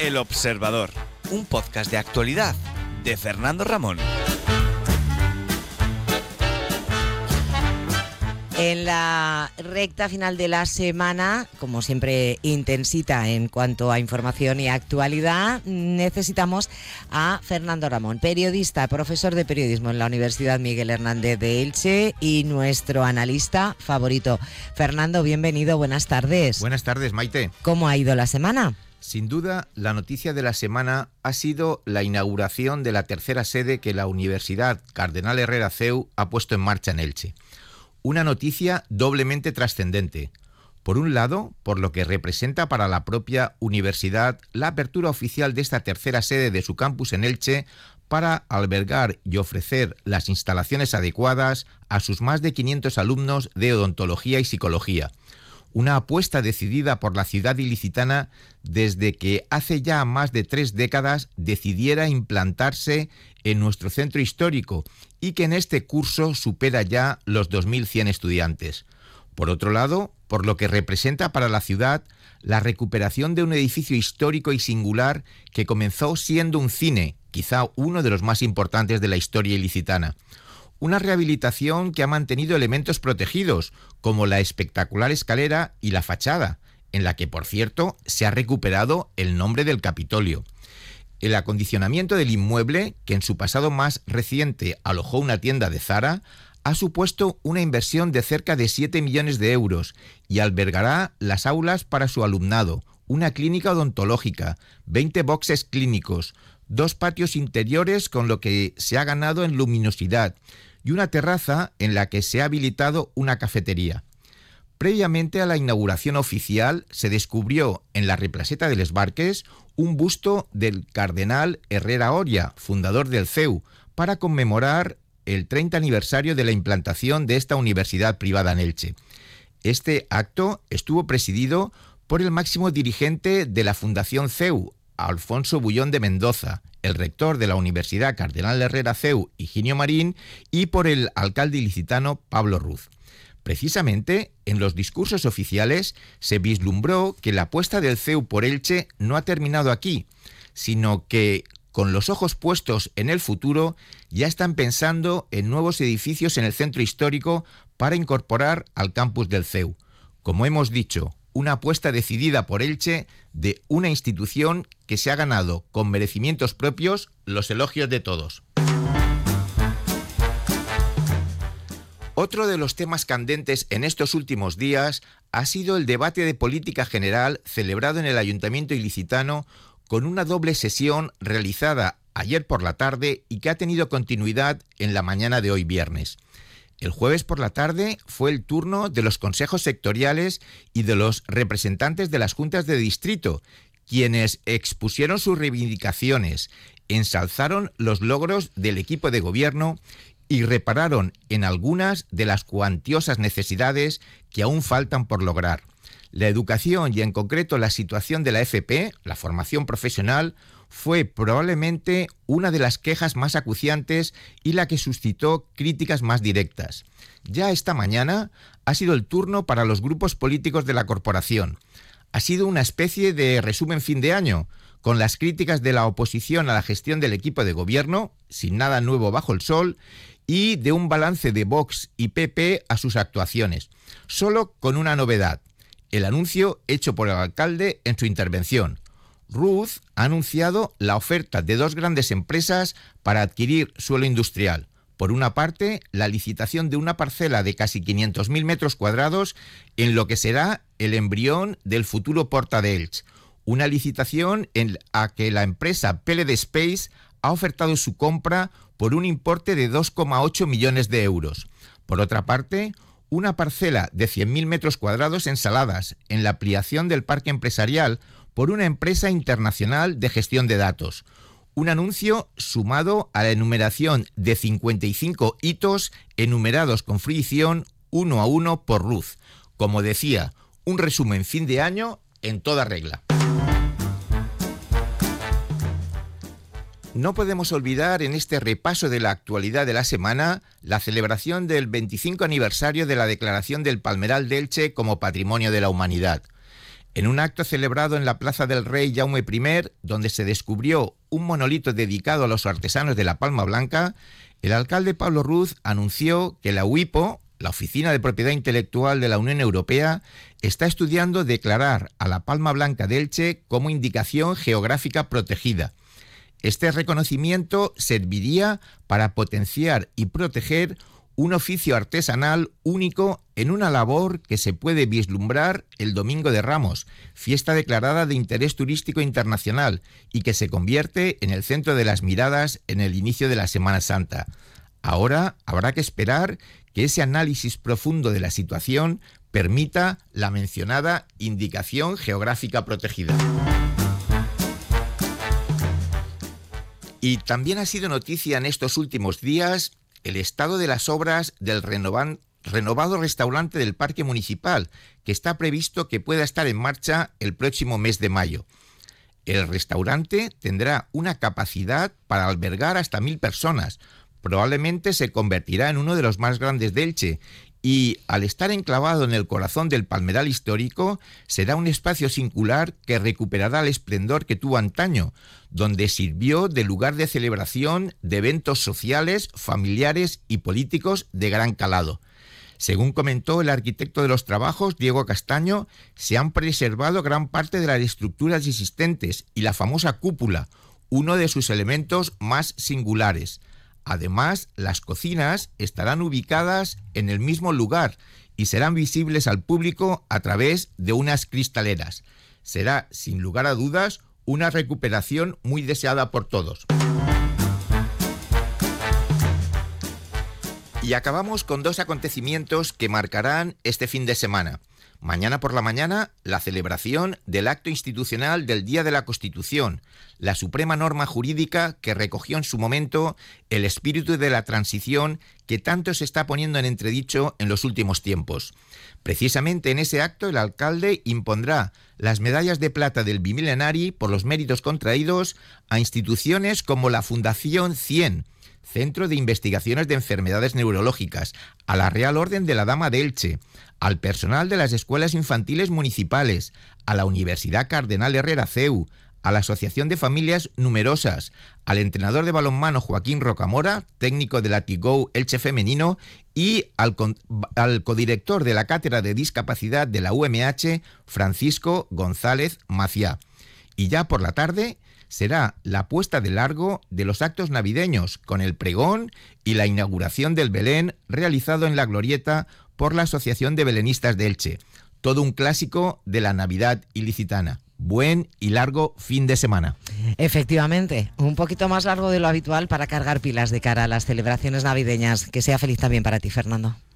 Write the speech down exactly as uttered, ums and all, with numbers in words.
El Observador, un podcast de actualidad de Fernando Ramón. En la recta final de la semana, como siempre intensita en cuanto a información y actualidad, necesitamos a Fernando Ramón, periodista, profesor de periodismo en la Universidad Miguel Hernández de Elche y nuestro analista favorito. Fernando, bienvenido, buenas tardes. Buenas tardes, Maite. ¿Cómo ha ido la semana? Sin duda, la noticia de la semana ha sido la inauguración de la tercera sede que la Universidad Cardenal Herrera C E U ha puesto en marcha en Elche. Una noticia doblemente trascendente. Por un lado, por lo que representa para la propia universidad la apertura oficial de esta tercera sede de su campus en Elche para albergar y ofrecer las instalaciones adecuadas a sus más de quinientos alumnos de odontología y psicología. Una apuesta decidida por la ciudad ilicitana desde que hace ya más de tres décadas decidiera implantarse en nuestro centro histórico y que en este curso supera ya los dos mil cien estudiantes. Por otro lado, por lo que representa para la ciudad la recuperación de un edificio histórico y singular que comenzó siendo un cine, quizá uno de los más importantes de la historia ilicitana. Una rehabilitación que ha mantenido elementos protegidos, como la espectacular escalera y la fachada, en la que, por cierto, se ha recuperado el nombre del Capitolio. El acondicionamiento del inmueble, que en su pasado más reciente alojó una tienda de Zara, ha supuesto una inversión de cerca de siete millones de euros y albergará las aulas para su alumnado, una clínica odontológica, veinte boxes clínicos, dos patios interiores con lo que se ha ganado en luminosidad y una terraza en la que se ha habilitado una cafetería. Previamente a la inauguración oficial se descubrió en la replaceta de Les Barques un busto del cardenal Herrera Oria, fundador del C E U, para conmemorar el treinta aniversario de la implantación de esta universidad privada en Elche. Este acto estuvo presidido por el máximo dirigente de la Fundación C E U, Alfonso Bullón de Mendoza, el rector de la Universidad Cardenal Herrera C E U, Higinio Marín, y por el alcalde ilicitano Pablo Ruz. Precisamente, en los discursos oficiales se vislumbró que la apuesta del C E U por Elche no ha terminado aquí, sino que, con los ojos puestos en el futuro, ya están pensando en nuevos edificios en el centro histórico para incorporar al campus del C E U. Como hemos dicho, una apuesta decidida por Elche de una institución que se ha ganado con merecimientos propios los elogios de todos. Otro de los temas candentes en estos últimos días ha sido el debate de política general celebrado en el Ayuntamiento ilicitano con una doble sesión realizada ayer por la tarde y que ha tenido continuidad en la mañana de hoy viernes. El jueves por la tarde fue el turno de los consejos sectoriales y de los representantes de las juntas de distrito, quienes expusieron sus reivindicaciones, ensalzaron los logros del equipo de gobierno y repararon en algunas de las cuantiosas necesidades que aún faltan por lograr. La educación y en concreto la situación de la F P, la formación profesional, fue probablemente una de las quejas más acuciantes y la que suscitó críticas más directas. Ya esta mañana ha sido el turno para los grupos políticos de la corporación. Ha sido una especie de resumen fin de año, con las críticas de la oposición a la gestión del equipo de gobierno, sin nada nuevo bajo el sol, y de un balance de Vox y P P a sus actuaciones, solo con una novedad: el anuncio hecho por el alcalde en su intervención. Ruz ha anunciado la oferta de dos grandes empresas para adquirir suelo industrial. Por una parte, la licitación de una parcela de casi quinientos mil metros cuadrados en lo que será el embrión del futuro Porta de Elche. Una licitación en la que la empresa P L D Space ha ofertado su compra por un importe de dos coma ocho millones de euros. Por otra parte, una parcela de cien mil metros cuadrados en Saladas, en la ampliación del parque empresarial, por una empresa internacional de gestión de datos. Un anuncio sumado a la enumeración de cincuenta y cinco hitos enumerados con fruición uno a uno por Ruz. Como decía, un resumen fin de año en toda regla. No podemos olvidar en este repaso de la actualidad de la semana la celebración del veinticinco aniversario de la declaración del Palmeral de Elche como Patrimonio de la Humanidad. En un acto celebrado en la Plaza del Rey Jaume primer, donde se descubrió un monolito dedicado a los artesanos de la Palma Blanca, el alcalde Pablo Ruz anunció que la UIPO, la Oficina de Propiedad Intelectual de la Unión Europea, está estudiando declarar a la Palma Blanca de Elche como indicación geográfica protegida. Este reconocimiento serviría para potenciar y proteger un oficio artesanal único en una labor que se puede vislumbrar el Domingo de Ramos, fiesta declarada de interés turístico internacional y que se convierte en el centro de las miradas en el inicio de la Semana Santa. Ahora habrá que esperar que ese análisis profundo de la situación permita la mencionada indicación geográfica protegida. Y también ha sido noticia en estos últimos días el estado de las obras del renovan, renovado restaurante del Parque Municipal, que está previsto que pueda estar en marcha el próximo mes de mayo. El restaurante tendrá una capacidad para albergar hasta mil personas. Probablemente se convertirá en uno de los más grandes de Elche y, al estar enclavado en el corazón del Palmeral histórico, será un espacio singular que recuperará el esplendor que tuvo antaño, donde sirvió de lugar de celebración de eventos sociales, familiares y políticos de gran calado. Según comentó el arquitecto de los trabajos, Diego Castaño, se han preservado gran parte de las estructuras existentes y la famosa cúpula, uno de sus elementos más singulares. Además, las cocinas estarán ubicadas en el mismo lugar y serán visibles al público a través de unas cristaleras. Será, sin lugar a dudas, una recuperación muy deseada por todos. Y acabamos con dos acontecimientos que marcarán este fin de semana. Mañana por la mañana, la celebración del acto institucional del Día de la Constitución, la suprema norma jurídica que recogió en su momento el espíritu de la transición que tanto se está poniendo en entredicho en los últimos tiempos. Precisamente en ese acto el alcalde impondrá las medallas de plata del Bimilenari por los méritos contraídos a instituciones como la Fundación cien, Centro de Investigaciones de Enfermedades Neurológicas, a la Real Orden de la Dama de Elche, al personal de las escuelas infantiles municipales, a la Universidad Cardenal Herrera C E U, a la Asociación de Familias Numerosas, al entrenador de balonmano Joaquín Rocamora, técnico de Latigo Elche Femenino, y al, con, al codirector de la Cátedra de Discapacidad de la U M H, Francisco González Maciá. Y ya por la tarde será la puesta de largo de los actos navideños, con el pregón y la inauguración del Belén realizado en la Glorieta por la Asociación de Belenistas de Elche. Todo un clásico de la Navidad ilicitana. Buen y largo fin de semana. Efectivamente, un poquito más largo de lo habitual para cargar pilas de cara a las celebraciones navideñas. Que sea feliz también para ti, Fernando.